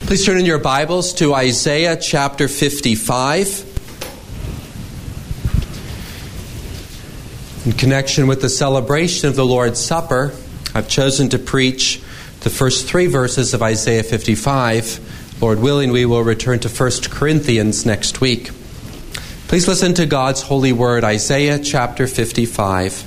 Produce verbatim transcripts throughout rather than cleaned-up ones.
Please turn in your Bibles to Isaiah chapter fifty-five. In connection with the celebration of the Lord's Supper, I've chosen to preach the first three verses of Isaiah fifty-five. Lord willing, we will return to First Corinthians next week. Please listen to God's holy word, Isaiah chapter fifty-five.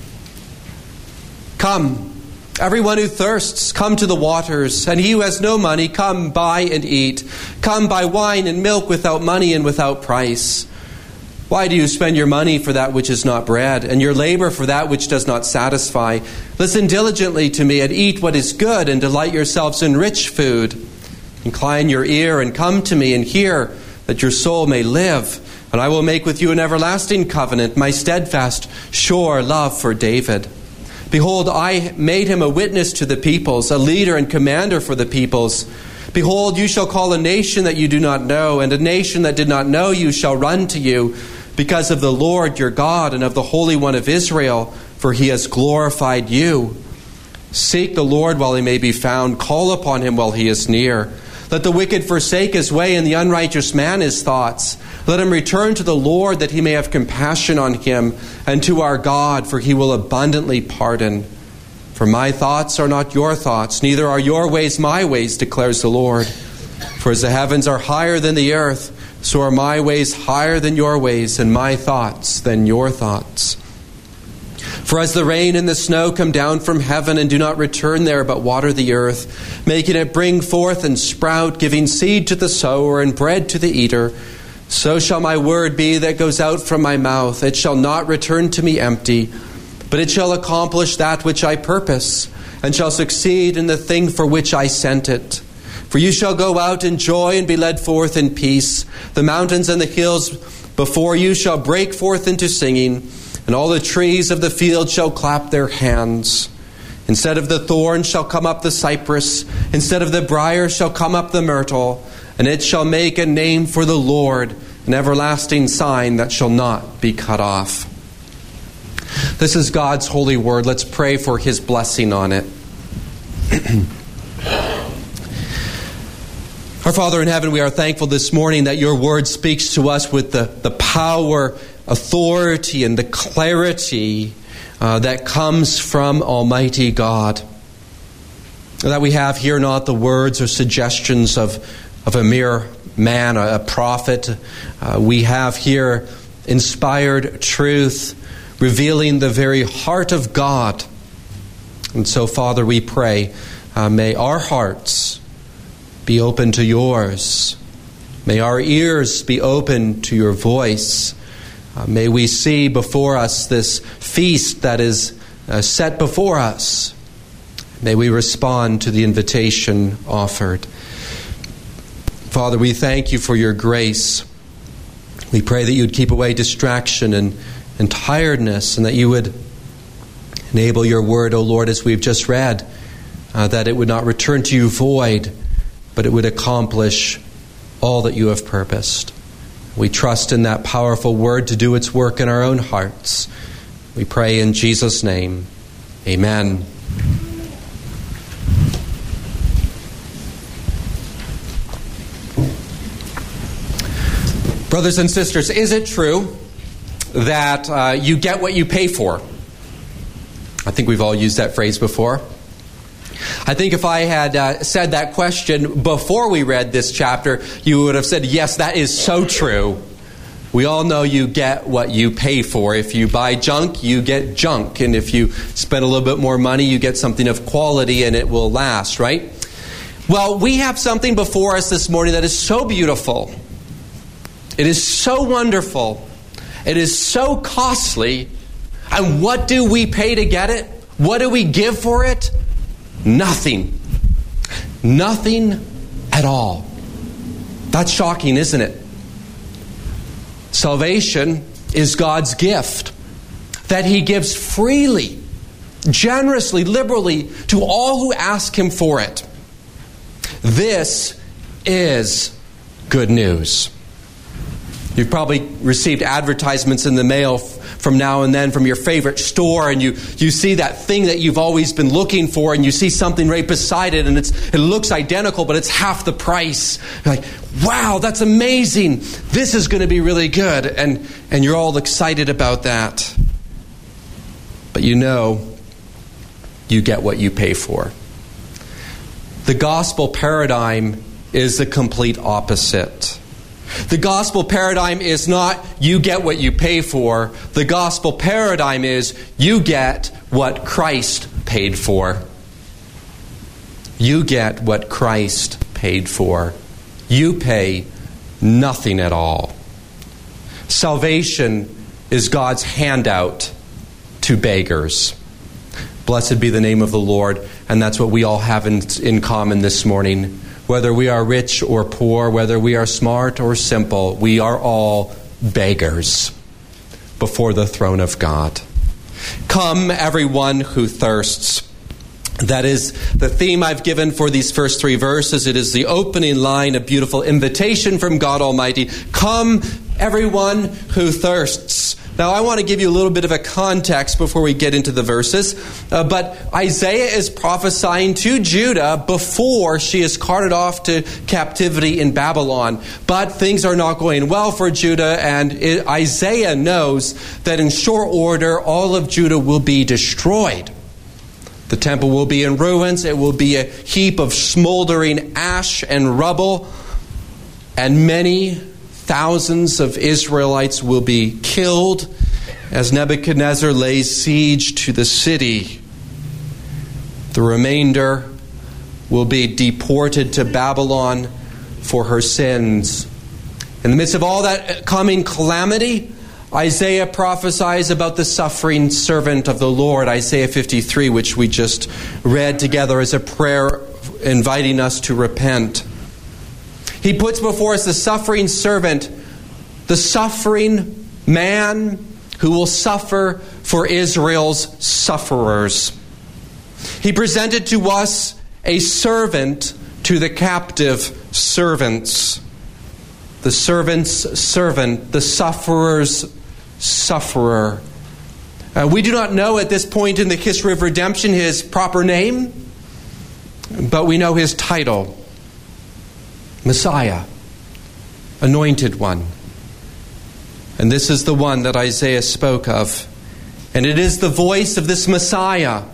Come, everyone who thirsts, come to the waters, and he who has no money, come buy and eat. Come buy wine and milk without money and without price. Why do you spend your money for that which is not bread, and your labor for that which does not satisfy? Listen diligently to me and eat what is good, and delight yourselves in rich food. Incline your ear and come to me and hear, that your soul may live. And I will make with you an everlasting covenant, my steadfast, sure love for David. Behold, I made him a witness to the peoples, a leader and commander for the peoples. Behold, you shall call a nation that you do not know, and a nation that did not know you shall run to you, because of the Lord your God and of the Holy One of Israel, for he has glorified you. Seek the Lord while he may be found, call upon him while he is near. Let the wicked forsake his way, and the unrighteous man his thoughts. Let him return to the Lord, that he may have compassion on him, and to our God, for he will abundantly pardon. For my thoughts are not your thoughts, neither are your ways my ways, declares the Lord. For as the heavens are higher than the earth, so are my ways higher than your ways, and my thoughts than your thoughts. For as the rain and the snow come down from heaven and do not return there, but water the earth, making it bring forth and sprout, giving seed to the sower and bread to the eater, so shall my word be that goes out from my mouth. It shall not return to me empty, but it shall accomplish that which I purpose, and shall succeed in the thing for which I sent it. For you shall go out in joy and be led forth in peace. The mountains and the hills before you shall break forth into singing, and all the trees of the field shall clap their hands. Instead of the thorn shall come up the cypress, instead of the briar shall come up the myrtle, and it shall make a name for the Lord, an everlasting sign that shall not be cut off. This is God's holy word. Let's pray for his blessing on it. Our Father in heaven, we are thankful this morning that your word speaks to us with the, the power, authority, and the clarity uh, that comes from Almighty God. That we have here not the words or suggestions of, of a mere man, a, a prophet. Uh, we have here inspired truth, revealing the very heart of God. And so, Father, we pray, uh, may our hearts be open to yours. May our ears be open to your voice. Uh, may we see before us this feast that is uh, set before us. May we respond to the invitation offered. Father, we thank you for your grace. We pray that you would keep away distraction and, and tiredness, and that you would enable your word, O Lord, as we've just read, uh, that it would not return to you void, but it would accomplish all that you have purposed. We trust in that powerful word to do its work in our own hearts. We pray in Jesus' name. Amen. Brothers and sisters, is it true that uh, you get what you pay for? I think we've all used that phrase before. I think if I had uh, said that question before we read this chapter, you would have said, yes, that is so true. We all know you get what you pay for. If you buy junk, you get junk. And if you spend a little bit more money, you get something of quality and it will last, right? Well, we have something before us this morning that is so beautiful. It is so wonderful. It is so costly. And what do we pay to get it? What do we give for it? Nothing. Nothing at all. That's shocking, isn't it? Salvation is God's gift that he gives freely, generously, liberally to all who ask him for it. This is good news. You've probably received advertisements in the mail from now and then from your favorite store, and you, you see that thing that you've always been looking for, and you see something right beside it, and it's it looks identical, but it's half the price. You're like, wow, that's amazing. This is going to be really good. And, and you're all excited about that. But you know, you get what you pay for. The gospel paradigm is the complete opposite. The gospel paradigm is not you get what you pay for. The gospel paradigm is you get what Christ paid for. You get what Christ paid for. You pay nothing at all. Salvation is God's handout to beggars. Blessed be the name of the Lord. And that's what we all have in, in common this morning. Whether we are rich or poor, whether we are smart or simple, we are all beggars before the throne of God. Come, everyone who thirsts. That is the theme I've given for these first three verses. It is the opening line, a beautiful invitation from God Almighty. Come, everyone who thirsts. Now, I want to give you a little bit of a context before we get into the verses. Uh, but Isaiah is prophesying to Judah before she is carted off to captivity in Babylon. But things are not going well for Judah, and it, Isaiah knows that in short order, all of Judah will be destroyed. The temple will be in ruins. It will be a heap of smoldering ash and rubble, and many thousands of Israelites will be killed as Nebuchadnezzar lays siege to the city. The remainder will be deported to Babylon for her sins. In the midst of all that coming calamity, Isaiah prophesies about the suffering servant of the Lord, Isaiah fifty-three, which we just read together as a prayer inviting us to repent. He puts before us the suffering servant, the suffering man who will suffer for Israel's sufferers. He presented to us a servant to the captive servants. The servant's servant, the sufferer's sufferer. Uh, we do not know at this point in the history of redemption his proper name, but we know his title. Messiah, Anointed One. And this is the one that Isaiah spoke of. And it is the voice of this Messiah,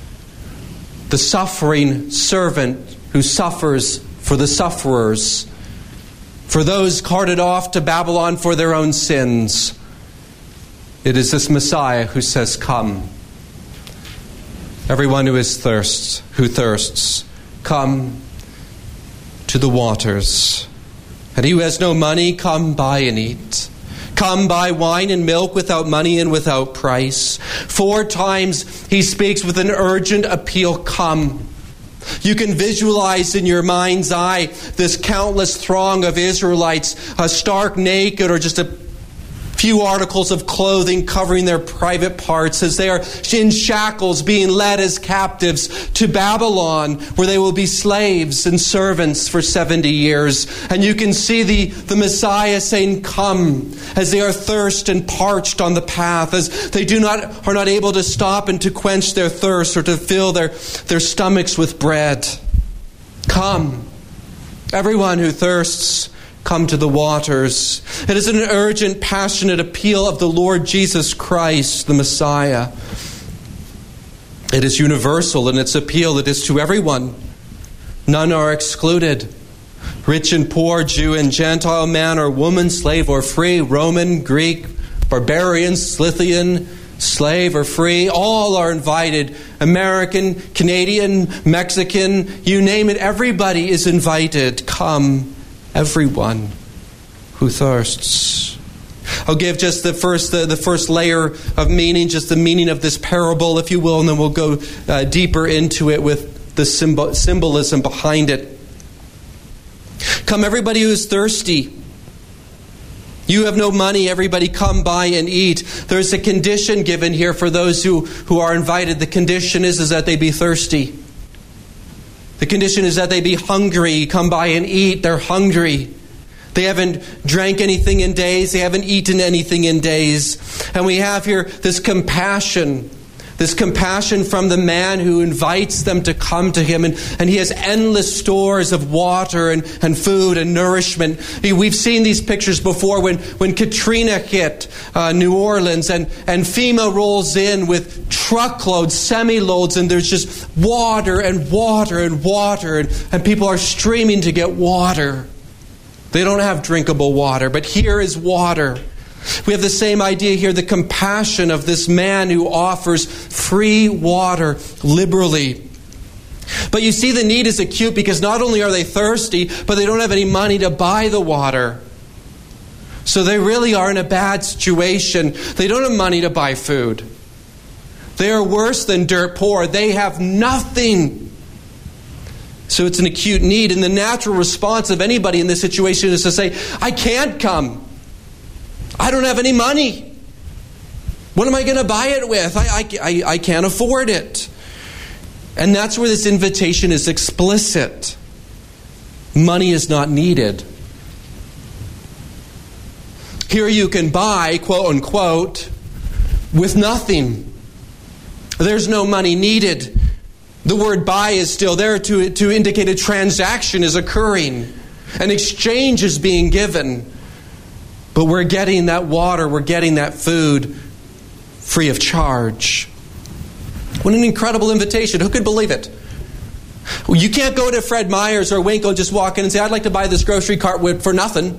the suffering servant who suffers for the sufferers, for those carted off to Babylon for their own sins. It is this Messiah who says, come. Everyone who is thirsts, who thirsts, come to the waters. And he who has no money, come buy and eat. Come buy wine and milk without money and without price. Four times he speaks with an urgent appeal, come. You can visualize in your mind's eye this countless throng of Israelites, uh, stark naked or just a few articles of clothing covering their private parts as they are in shackles being led as captives to Babylon, where they will be slaves and servants for seventy years. And you can see the, the Messiah saying, come, as they are thirst and parched on the path, as they do not are not able to stop and to quench their thirst or to fill their, their stomachs with bread. Come, everyone who thirsts, come to the waters. It is an urgent, passionate appeal of the Lord Jesus Christ, the Messiah. It is universal in its appeal. It is to everyone. None are excluded. Rich and poor, Jew and Gentile, man or woman, slave or free, Roman, Greek, barbarian, Scythian, slave or free, all are invited. American, Canadian, Mexican, you name it, everybody is invited. Come, everyone who thirsts. I'll give just the first the, the first layer of meaning, just the meaning of this parable, if you will, and then we'll go uh, deeper into it with the symbol, symbolism behind it. Come, everybody who is thirsty. You have no money, everybody come buy and eat. There's a condition given here for those who, who are invited. The condition is, is that they be thirsty. The condition is that they be hungry. Come by and eat. They're hungry. They haven't drank anything in days. They haven't eaten anything in days. And we have here this compassion, this compassion from the man who invites them to come to him. And, and he has endless stores of water and, and food and nourishment. We've seen these pictures before when, when Katrina hit uh, New Orleans and, and FEMA rolls in with truckloads, semi-loads, and there's just water and water and water. And, and people are streaming to get water. They don't have drinkable water, but here is water. We have the same idea here, the compassion of this man who offers free water liberally. But you see, the need is acute because not only are they thirsty, but they don't have any money to buy the water. So they really are in a bad situation. They don't have money to buy food. They are worse than dirt poor. They have nothing. So it's an acute need. And the natural response of anybody in this situation is to say, I can't come. I don't have any money. What am I going to buy it with? I, I, I can't afford it. And that's where this invitation is explicit. Money is not needed. Here you can buy, quote unquote, with nothing. There's no money needed. The word buy is still there to, to indicate a transaction is occurring. An exchange is being given. But we're getting that water, we're getting that food free of charge. What an incredible invitation. Who could believe it? Well, you can't go to Fred Meyer's or Winkle and just walk in and say, I'd like to buy this grocery cart for nothing.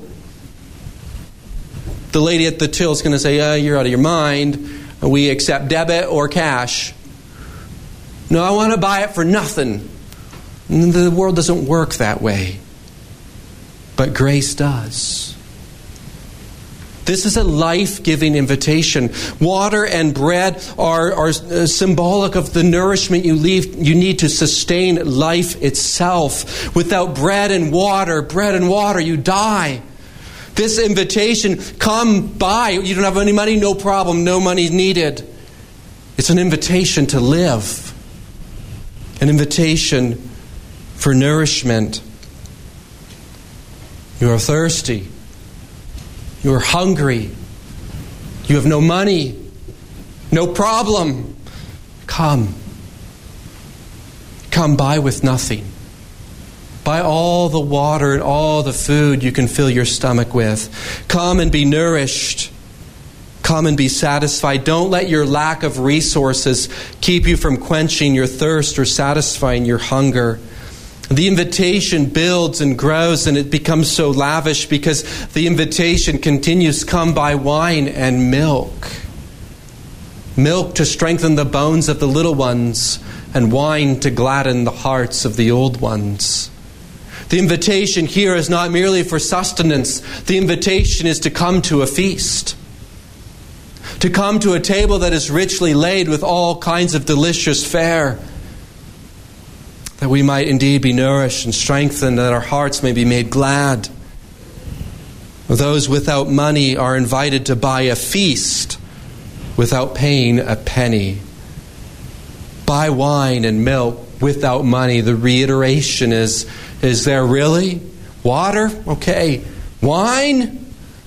The lady at the till is going to say, uh, you're out of your mind. We accept debit or cash. No, I want to buy it for nothing. The world doesn't work that way. But grace does. This is a life-giving invitation. Water and bread are, are symbolic of the nourishment you, leave, you need to sustain life itself. Without bread and water, bread and water, you die. This invitation, come buy. You don't have any money? No problem. No money needed. It's an invitation to live. An invitation for nourishment. You are thirsty. You are hungry. You have no money. No problem. Come. Come buy with nothing. Buy all the water and all the food you can fill your stomach with. Come and be nourished. Come and be satisfied. Don't let your lack of resources keep you from quenching your thirst or satisfying your hunger. The invitation builds and grows, and it becomes so lavish because the invitation continues, come buy wine and milk. Milk to strengthen the bones of the little ones, and wine to gladden the hearts of the old ones. The invitation here is not merely for sustenance. The invitation is to come to a feast. To come to a table that is richly laid with all kinds of delicious fare. That we might indeed be nourished and strengthened, that our hearts may be made glad. Those without money are invited to buy a feast without paying a penny. Buy wine and milk without money. The reiteration is, is there really? Water? Okay. Wine?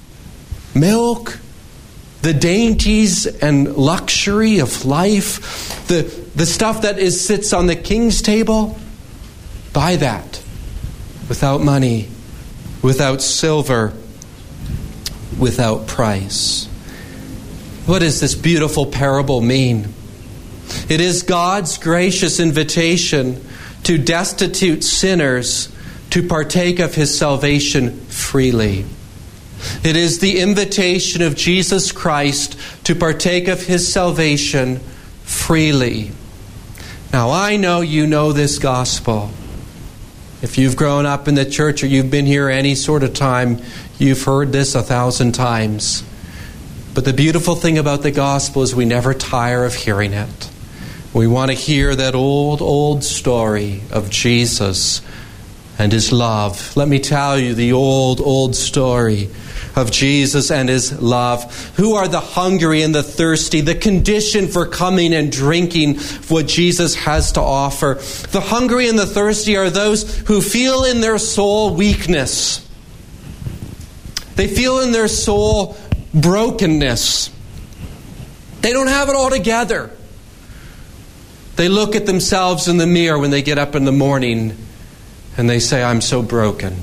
Milk? The dainties and luxury of life? The, the stuff that is sits on the king's table? Buy that. Without money. Without silver. Without price. What does this beautiful parable mean? It is God's gracious invitation to destitute sinners to partake of His salvation freely. It is the invitation of Jesus Christ to partake of His salvation freely. Now, I know you know this gospel. If you've grown up in the church or you've been here any sort of time, you've heard this a thousand times. But the beautiful thing about the gospel is we never tire of hearing it. We want to hear that old, old story of Jesus and His love. Let me tell you the old, old story of Jesus and His love. Who are the hungry and the thirsty? The condition for coming and drinking what Jesus has to offer. The hungry and the thirsty are those who feel in their soul weakness. They feel in their soul brokenness. They don't have it all together. They look at themselves in the mirror when they get up in the morning and they say, I'm so broken.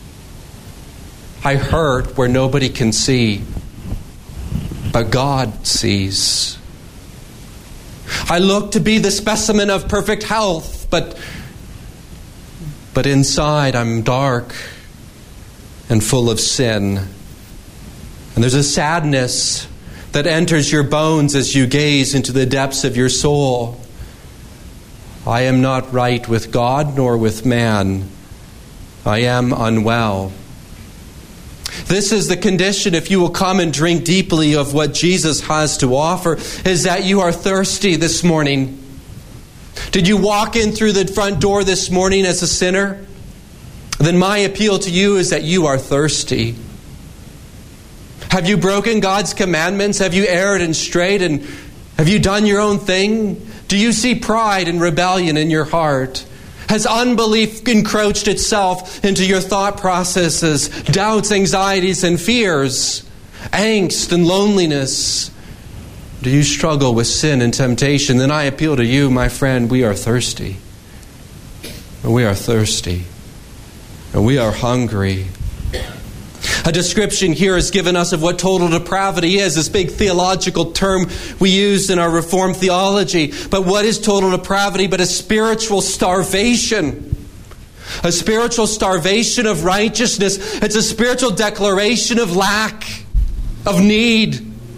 I hurt where nobody can see, but God sees. I look to be the specimen of perfect health, but, but inside I'm dark and full of sin. And there's a sadness that enters your bones as you gaze into the depths of your soul. I am not right with God nor with man. I am unwell. This is the condition, if you will come and drink deeply of what Jesus has to offer, is that you are thirsty this morning. Did you walk in through the front door this morning as a sinner? Then my appeal to you is that you are thirsty. Have you broken God's commandments? Have you erred and strayed? And have you done your own thing? Do you see pride and rebellion in your heart? Has unbelief encroached itself into your thought processes, doubts, anxieties, and fears, angst and loneliness? Do you struggle with sin and temptation? Then I appeal to you, my friend, we are thirsty. We are thirsty. And we are hungry. A description here is given us of what total depravity is, this big theological term we use in our Reformed theology. But what is total depravity but a spiritual starvation? A spiritual starvation of righteousness. It's a spiritual declaration of lack, of need.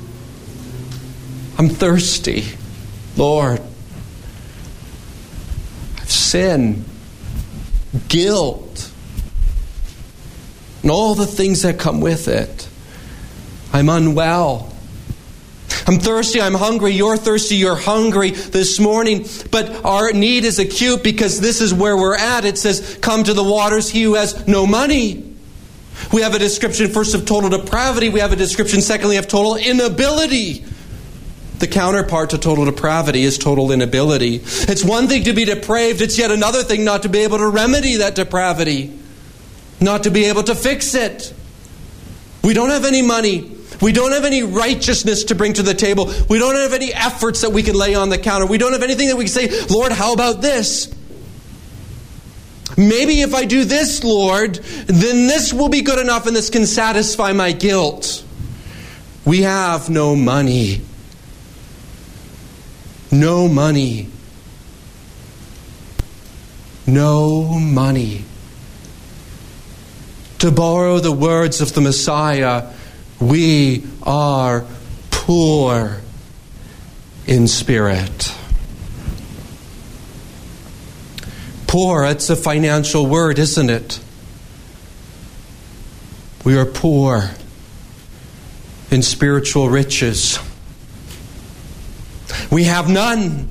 I'm thirsty, Lord. I've sinned, guilt, and all the things that come with it. I'm unwell. I'm thirsty, I'm hungry. You're thirsty, you're hungry this morning. But our need is acute because this is where we're at. It says, come to the waters, he who has no money. We have a description first of total depravity. We have a description secondly of total inability. The counterpart to total depravity is total inability. It's one thing to be depraved. It's yet another thing not to be able to remedy that depravity. Not to be able to fix it. We don't have any money. We don't have any righteousness to bring to the table. We don't have any efforts that we can lay on the counter. We don't have anything that we can say, Lord, how about this? Maybe if I do this, Lord, then this will be good enough and this can satisfy my guilt. We have no money. No money. No money. To borrow the words of the Messiah, we are poor in spirit. Poor, it's a financial word, isn't it? We are poor in spiritual riches. We have none.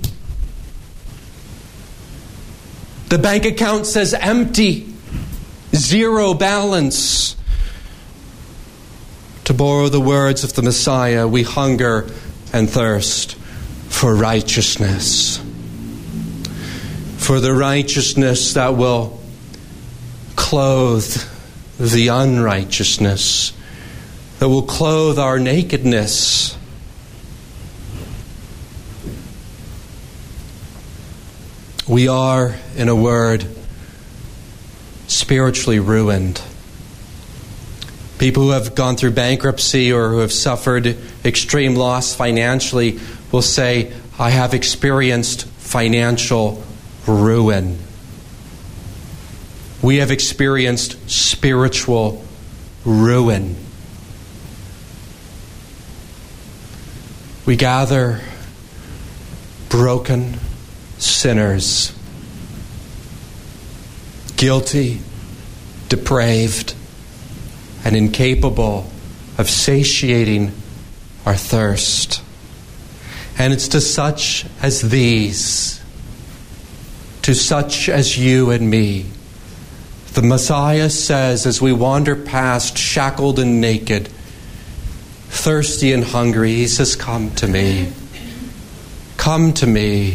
The bank account says empty. Zero balance. To borrow the words of the Messiah, we hunger and thirst for righteousness. For the righteousness that will clothe the unrighteousness, that will clothe our nakedness. We are, in a word, spiritually ruined. People who have gone through bankruptcy or who have suffered extreme loss financially will say, I have experienced financial ruin. We have experienced spiritual ruin. We gather broken sinners, guilty, depraved, and incapable of satiating our thirst. And it's to such as these, to such as you and me, the Messiah says, as we wander past, shackled and naked, thirsty and hungry, he says, come to me. Come to me.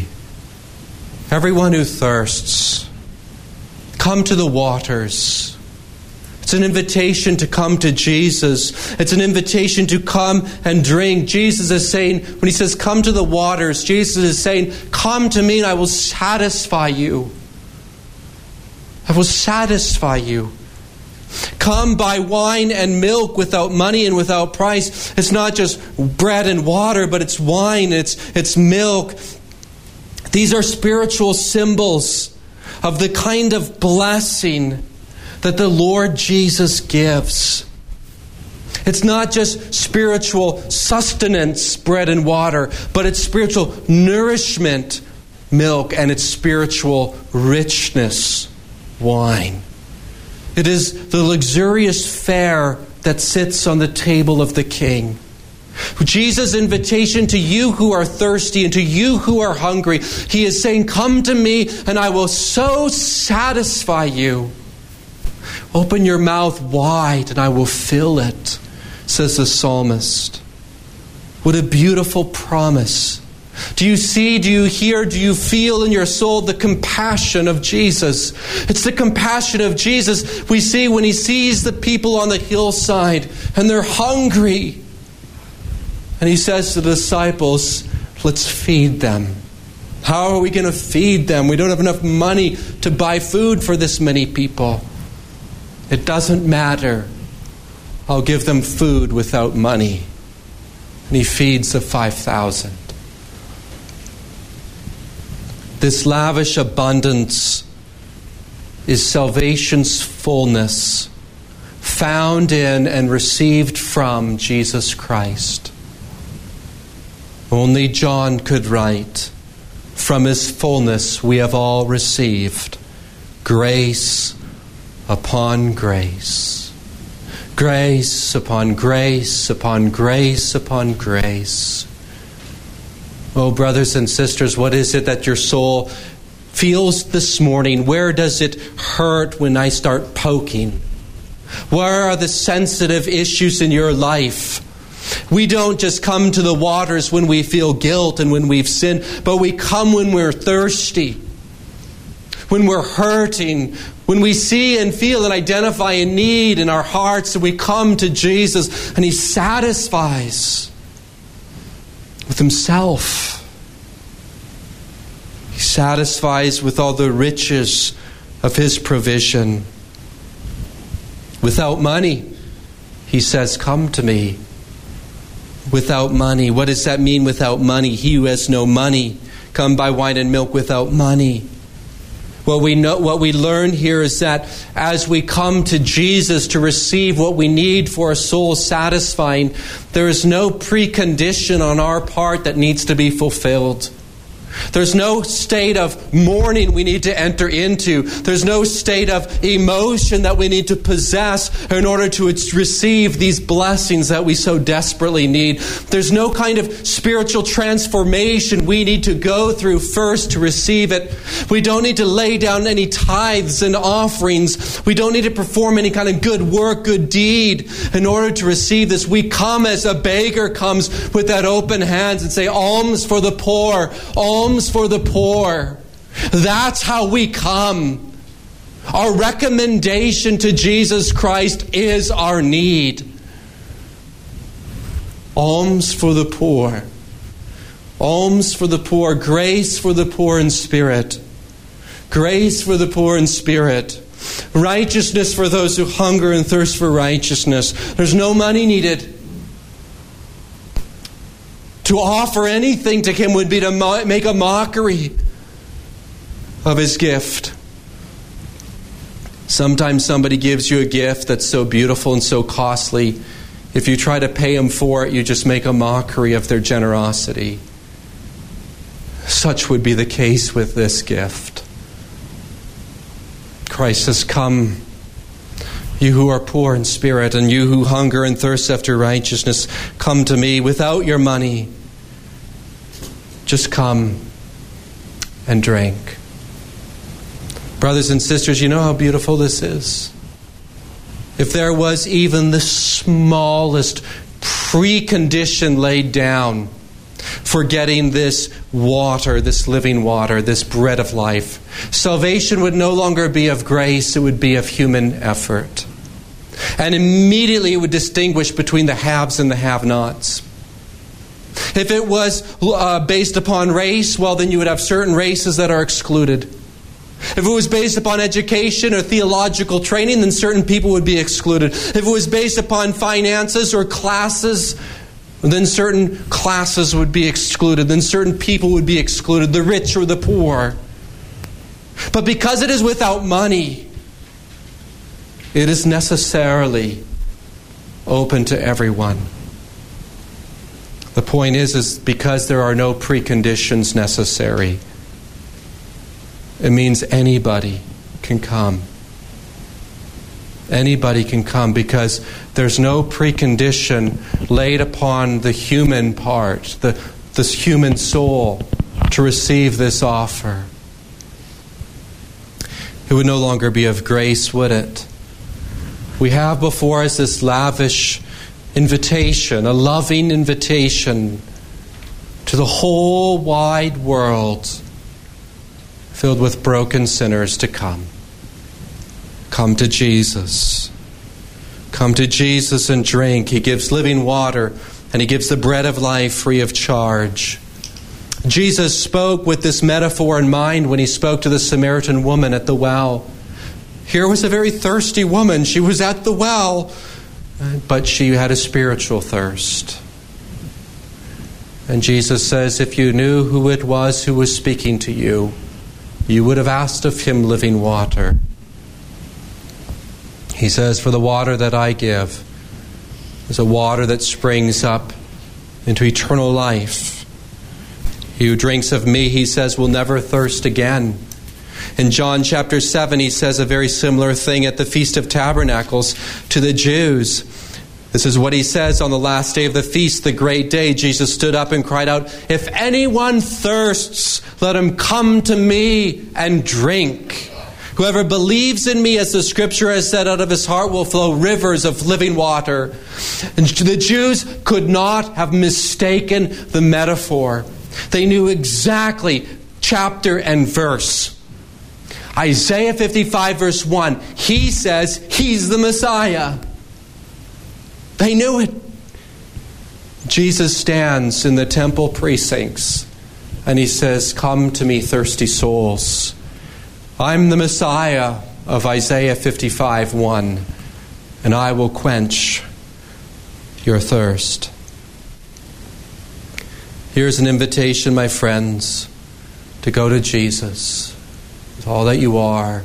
Everyone who thirsts, come to the waters. It's an invitation to come to Jesus. It's an invitation to come and drink. Jesus is saying, when he says, come to the waters, Jesus is saying, come to me and I will satisfy you. I will satisfy you. Come buy wine and milk without money and without price. It's not just bread and water, but it's wine, it's, it's milk. These are spiritual symbols of the kind of blessing that the Lord Jesus gives. It's not just spiritual sustenance, bread and water, but it's spiritual nourishment, milk, and it's spiritual richness, wine. It is the luxurious fare that sits on the table of the King. Jesus' invitation to you who are thirsty and to you who are hungry, he is saying, come to me and I will so satisfy you. Open your mouth wide and I will fill it, says the psalmist. What a beautiful promise. Do you see, do you hear, do you feel in your soul the compassion of Jesus? It's the compassion of Jesus we see when he sees the people on the hillside and they're hungry. And he says to the disciples, let's feed them. How are we going to feed them? We don't have enough money to buy food for this many people. It doesn't matter. I'll give them food without money. And he feeds the five thousand. This lavish abundance is salvation's fullness, found in and received from Jesus Christ. Only John could write, from his fullness we have all received grace upon grace. Grace upon grace upon grace upon grace. Oh, brothers and sisters, what is it that your soul feels this morning? Where does it hurt when I start poking? Where are the sensitive issues in your life? We don't just come to the waters when we feel guilt and when we've sinned, but we come when we're thirsty, when we're hurting, when we see and feel and identify a need in our hearts, and we come to Jesus and he satisfies with himself. He satisfies with all the riches of his provision. Without money, he says, come to me. Without money. What does that mean, without money? He who has no money, come buy wine and milk without money. What we know, what we learn here is that as we come to Jesus to receive what we need for a soul satisfying, there is no precondition on our part that needs to be fulfilled. There's no state of mourning we need to enter into. There's no state of emotion that we need to possess in order to receive these blessings that we so desperately need. There's no kind of spiritual transformation we need to go through first to receive it. We don't need to lay down any tithes and offerings. We don't need to perform any kind of good work, good deed in order to receive this. We come as a beggar comes with that open hands and say, alms for the poor, alms for the poor. That's how we come. Our recommendation to Jesus Christ is our need. Alms for the poor. Alms for the poor. Grace for the poor in spirit. Grace for the poor in spirit. Righteousness for those who hunger and thirst for righteousness. There's no money needed. To offer anything to him would be to mo- make a mockery of his gift. Sometimes somebody gives you a gift that's so beautiful and so costly. If you try to pay them for it, you just make a mockery of their generosity. Such would be the case with this gift. Christ has come. You who are poor in spirit and you who hunger and thirst after righteousness, come to me without your money. Just come and drink. Brothers and sisters, you know how beautiful this is? If there was even the smallest precondition laid down for getting this water, this living water, this bread of life, salvation would no longer be of grace, it would be of human effort. And immediately it would distinguish between the haves and the have-nots. If it was uh, based upon race, well, then you would have certain races that are excluded. If it was based upon education or theological training, then certain people would be excluded. If it was based upon finances or classes, then certain classes would be excluded. Then certain people would be excluded, the rich or the poor. But because it is without money, it is necessarily open to everyone. The point is, is because there are no preconditions necessary, it means anybody can come. Anybody can come because there's no precondition laid upon the human part, the this human soul, to receive this offer. It would no longer be of grace, would it? We have before us this lavish invitation, a loving invitation to the whole wide world filled with broken sinners to come. Come to Jesus. Come to Jesus and drink. He gives living water and He gives the bread of life free of charge. Jesus spoke with this metaphor in mind when He spoke to the Samaritan woman at the well. Here was a very thirsty woman. She was at the well, but she had a spiritual thirst. And Jesus says, if you knew who it was who was speaking to you, you would have asked of Him living water. He says, for the water that I give is a water that springs up into eternal life. He who drinks of me, He says, will never thirst again. In John chapter seven, He says a very similar thing at the Feast of Tabernacles to the Jews. This is what He says on the last day of the feast, the great day. Jesus stood up and cried out, if anyone thirsts, let him come to me and drink. Whoever believes in me, as the Scripture has said, out of his heart will flow rivers of living water. And the Jews could not have mistaken the metaphor. They knew exactly chapter and verse. Isaiah fifty-five verse one, He says He's the Messiah. They knew it. Jesus stands in the temple precincts and He says, come to me, thirsty souls. I'm the Messiah of Isaiah fifty-five one, and I will quench your thirst. Here's an invitation, my friends, to go to Jesus with all that you are,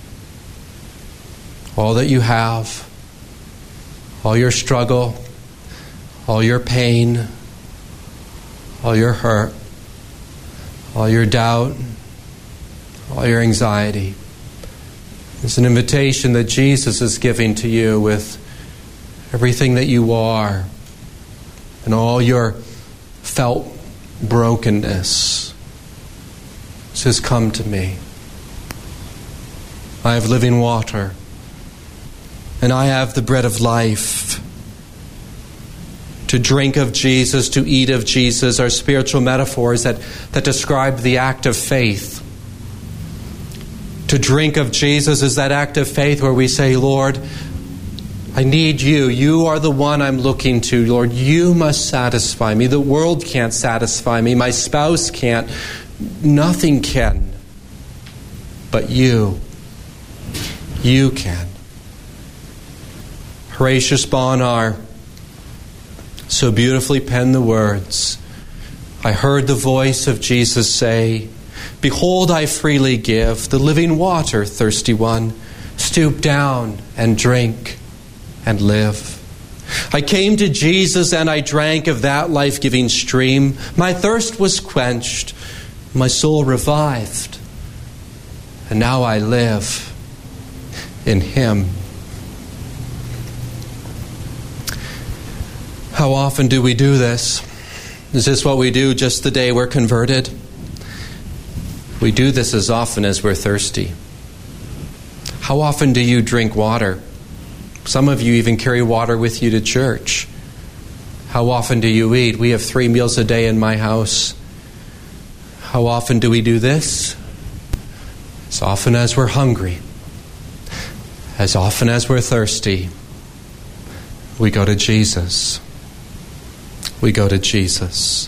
all that you have, all your struggle, all your pain, all your hurt, all your doubt, all your anxiety. It's an invitation that Jesus is giving to you with everything that you are and all your felt brokenness. He says, come to me. I have living water, and I have the bread of life. To drink of Jesus, to eat of Jesus, are spiritual metaphors that, that describe the act of faith. To drink of Jesus is that act of faith where we say, Lord, I need you. You are the one I'm looking to. Lord, you must satisfy me. The world can't satisfy me. My spouse can't. Nothing can. But you. You can. Horatius Bonar so beautifully penned the words, I heard the voice of Jesus say, behold, I freely give the living water, thirsty one. Stoop down and drink and live. I came to Jesus and I drank of that life-giving stream. My thirst was quenched. My soul revived. And now I live in Him. How often do we do this? Is this what we do just the day we're converted? We do this as often as we're thirsty. How often do you drink water? Some of you even carry water with you to church. How often do you eat? We have three meals a day in my house. How often do we do this? As often as we're hungry. As often as we're thirsty. We go to Jesus. We go to Jesus.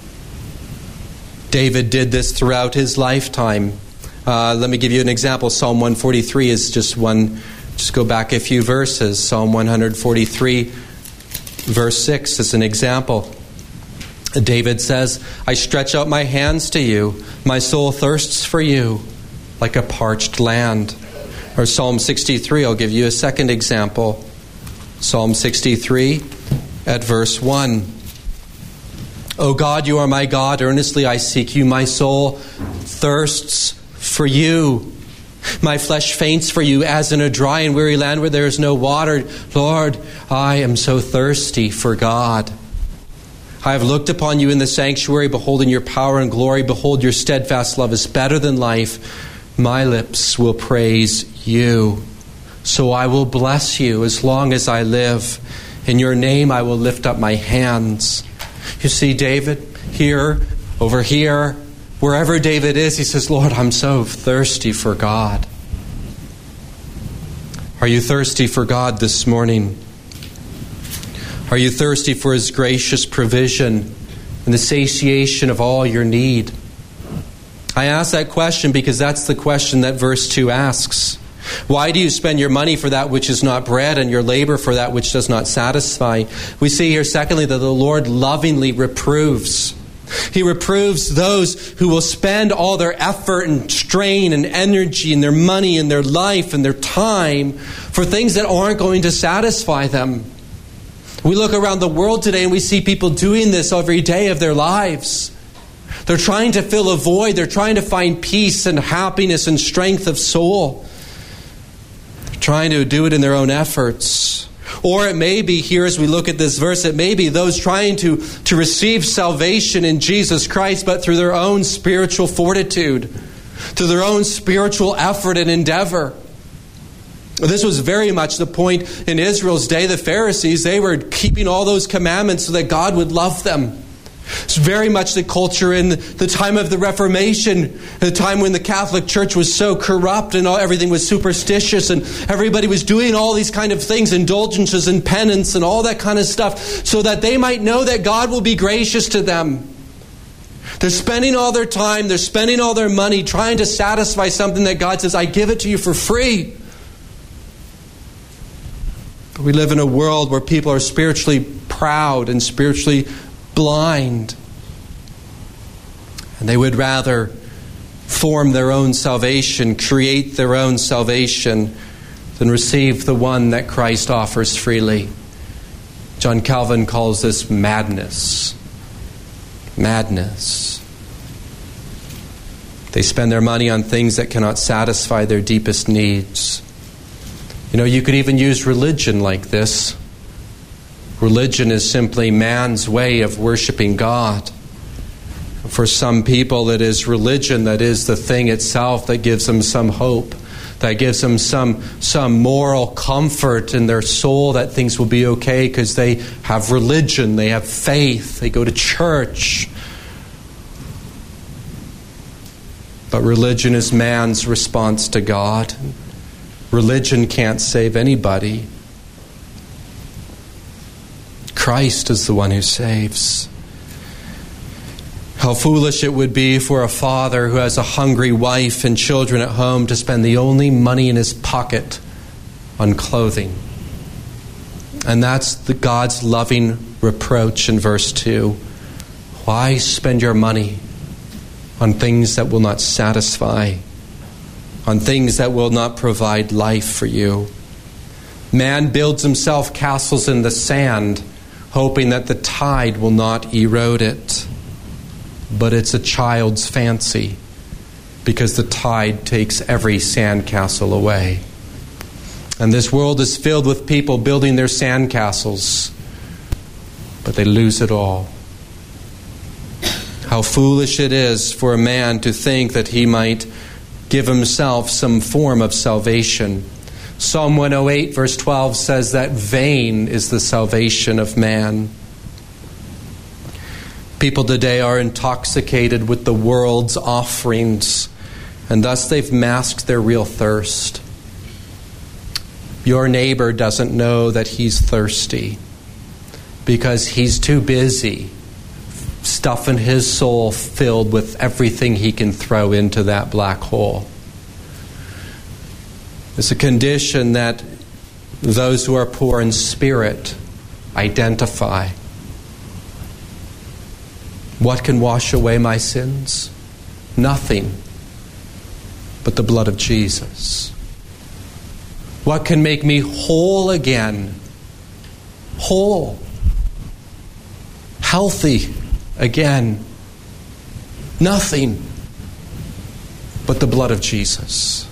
David did this throughout his lifetime. Uh, let me give you an example. Psalm one forty-three is just one. Just go back a few verses. Psalm one forty-three, verse six is an example. David says, I stretch out my hands to you. My soul thirsts for you like a parched land. Or Psalm sixty-three, I'll give you a second example. Psalm sixty-three at verse one. O God, you are my God. Earnestly I seek you. My soul thirsts for you. My flesh faints for you as in a dry and weary land where there is no water. Lord, I am so thirsty for God. I have looked upon you in the sanctuary, beholding your power and glory. Behold, your steadfast love is better than life. My lips will praise you. So I will bless you as long as I live. In your name I will lift up my hands. You see, David, here, over here, wherever David is, he says, Lord, I'm so thirsty for God. Are you thirsty for God this morning? Are you thirsty for His gracious provision and the satiation of all your need? I ask that question because that's the question that verse two asks. Why do you spend your money for that which is not bread and your labor for that which does not satisfy? We see here, secondly, that the Lord lovingly reproves. He reproves those who will spend all their effort and strain and energy and their money and their life and their time for things that aren't going to satisfy them. We look around the world today and we see people doing this every day of their lives. They're trying to fill a void. They're trying to find peace and happiness and strength of soul. They're trying to do it in their own efforts. Or it may be, here as we look at this verse, it may be those trying to, to receive salvation in Jesus Christ, but through their own spiritual fortitude, through their own spiritual effort and endeavor. This was very much the point in Israel's day. The Pharisees, they were keeping all those commandments so that God would love them. It's very much the culture in the time of the Reformation, the time when the Catholic Church was so corrupt and all, everything was superstitious and everybody was doing all these kind of things, indulgences and penance and all that kind of stuff, so that they might know that God will be gracious to them. They're spending all their time, they're spending all their money trying to satisfy something that God says, I give it to you for free. But we live in a world where people are spiritually proud and spiritually blind. And they would rather form their own salvation, create their own salvation, than receive the one that Christ offers freely. John Calvin calls this madness. Madness. They spend their money on things that cannot satisfy their deepest needs. You know, you could even use religion like this. Religion is simply man's way of worshiping God. For some people, it is religion that is the thing itself that gives them some hope, that gives them some, some moral comfort in their soul that things will be okay because they have religion, they have faith, they go to church. But religion is man's response to God. Religion can't save anybody. Christ is the one who saves. How foolish it would be for a father who has a hungry wife and children at home to spend the only money in his pocket on clothing. And that's the God's loving reproach in verse two. Why spend your money on things that will not satisfy, on things that will not provide life for you? Man builds himself castles in the sand, hoping that the tide will not erode it. But it's a child's fancy, because the tide takes every sandcastle away. And this world is filled with people building their sandcastles, but they lose it all. How foolish it is for a man to think that he might give himself some form of salvation. Psalm one oh eight verse twelve says that vain is the salvation of man. People today are intoxicated with the world's offerings, and thus they've masked their real thirst. Your neighbor doesn't know that he's thirsty because he's too busy stuffing his soul filled with everything he can throw into that black hole. It's a condition that those who are poor in spirit identify. What can wash away my sins? Nothing but the blood of Jesus. What can make me whole again? Whole. Healthy again? Nothing but the blood of Jesus.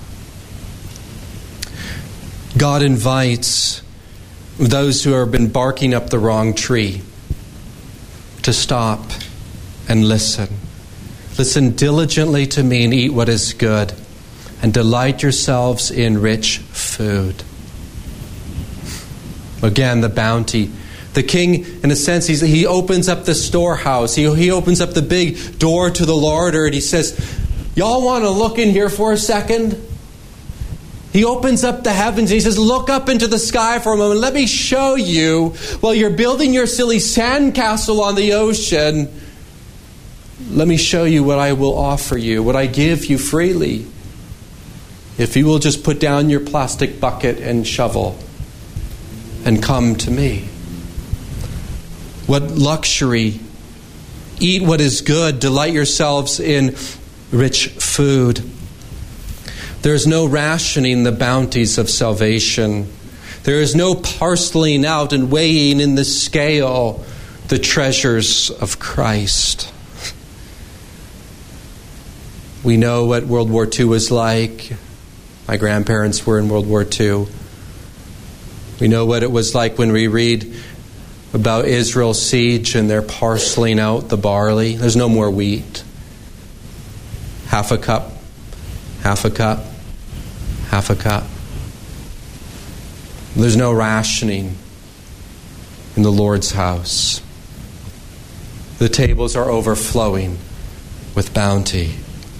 God invites those who have been barking up the wrong tree to stop and listen. Listen diligently to me and eat what is good, and delight yourselves in rich food. Again, the bounty. The king, in a sense, he's, he opens up the storehouse. He, he opens up the big door to the larder, and he says, y'all want to look in here for a second? He opens up the heavens and he says, look up into the sky for a moment. Let me show you, while you're building your silly sandcastle on the ocean, let me show you what I will offer you, what I give you freely. If you will just put down your plastic bucket and shovel and come to me. What luxury. Eat what is good. Delight yourselves in rich food. There is no rationing the bounties of salvation. There is no parceling out and weighing in the scale the treasures of Christ. We know what World War Two was like. My grandparents were in World War Two. We know what it was like when we read about Israel's siege and they're parceling out the barley. There's no more wheat. Half a cup, half a cup, half a cup. There's no rationing in the Lord's house. The tables are overflowing with bounty.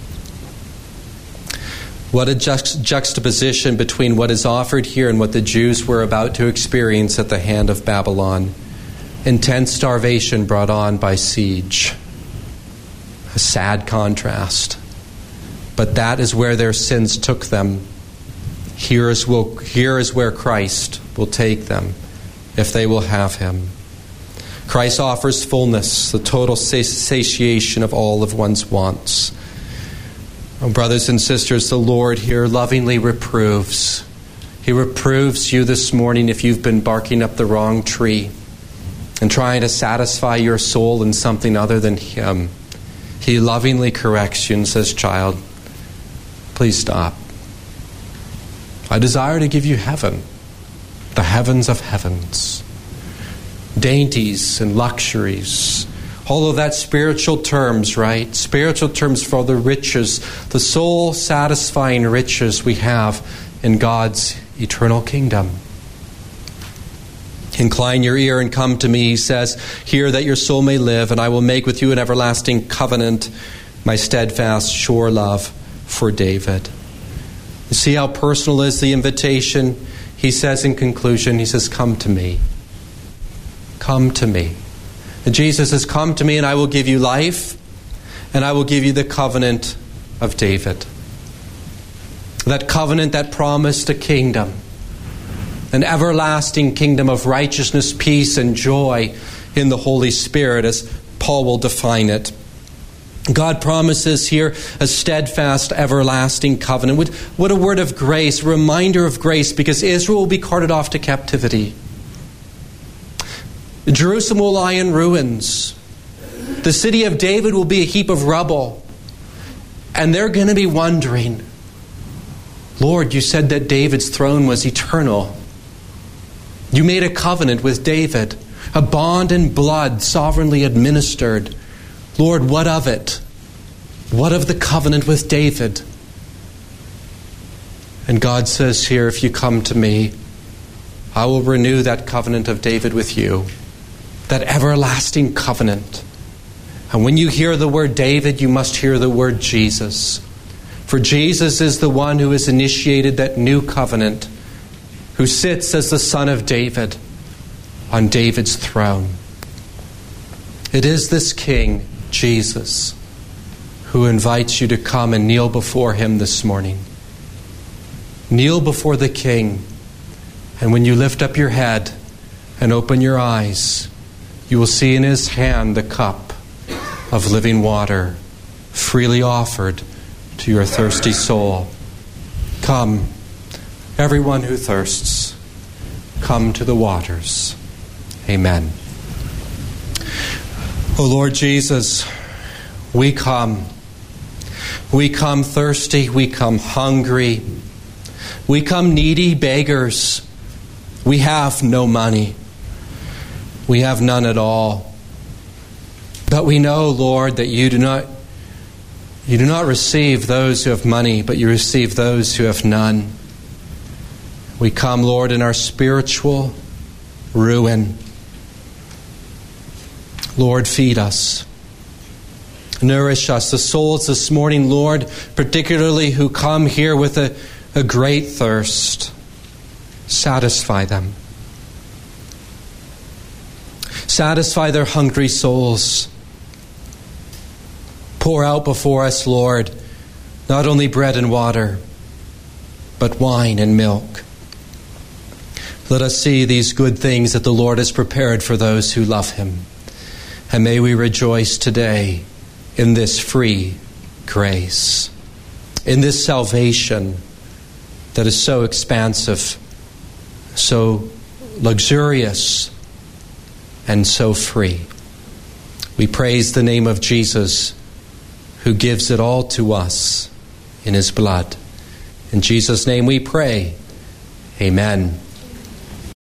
What a juxt- juxtaposition between what is offered here and what the Jews were about to experience at the hand of Babylon. Intense starvation brought on by siege. A sad contrast. But that is where their sins took them. Here is, will, here is where Christ will take them if they will have Him. Christ offers fullness, the total satiation of all of one's wants. Oh, brothers and sisters, the Lord here lovingly reproves. He reproves you this morning if you've been barking up the wrong tree and trying to satisfy your soul in something other than Him. He lovingly corrects you and says, child, please stop. I desire to give you heaven, the heavens of heavens, dainties and luxuries. All of that spiritual terms, right? Spiritual terms for the riches, the soul-satisfying riches we have in God's eternal kingdom. Incline your ear and come to me, he says, hear that your soul may live, and I will make with you an everlasting covenant, my steadfast, sure love for David. You see how personal is the invitation? He says in conclusion, he says, come to me. Come to me. And Jesus says, come to me and I will give you life, and I will give you the covenant of David. That covenant that promised a kingdom, an everlasting kingdom of righteousness, peace, and joy in the Holy Spirit, as Paul will define it. God promises here a steadfast, everlasting covenant. What a word of grace, a reminder of grace, because Israel will be carted off to captivity. Jerusalem will lie in ruins. The city of David will be a heap of rubble. And they're going to be wondering, Lord, you said that David's throne was eternal. You made a covenant with David, a bond in blood sovereignly administered. Lord, what of it? What of the covenant with David? And God says here, if you come to me, I will renew that covenant of David with you. That everlasting covenant. And when you hear the word David, you must hear the word Jesus. For Jesus is the one who has initiated that new covenant who sits as the Son of David on David's throne. It is this King, Jesus, who invites you to come and kneel before him this morning. Kneel before the King, and when you lift up your head and open your eyes, you will see in his hand the cup of living water, freely offered to your thirsty soul. Come, everyone who thirsts, come to the waters. Amen. O Lord Jesus, we come. We come thirsty, we come hungry, we come needy beggars. We have no money. We have none at all. But we know, Lord, that you do not you do not receive those who have money, but you receive those who have none. We come, Lord, in our spiritual ruin. Lord, feed us. Nourish us, the souls this morning, Lord, particularly who come here with a, a great thirst. Satisfy them. Satisfy their hungry souls. Pour out before us, Lord, not only bread and water, but wine and milk. Let us see these good things that the Lord has prepared for those who love him. And may we rejoice today in this free grace, in this salvation that is so expansive, so luxurious, and so free. We praise the name of Jesus, who gives it all to us in his blood. In Jesus' name we pray. Amen.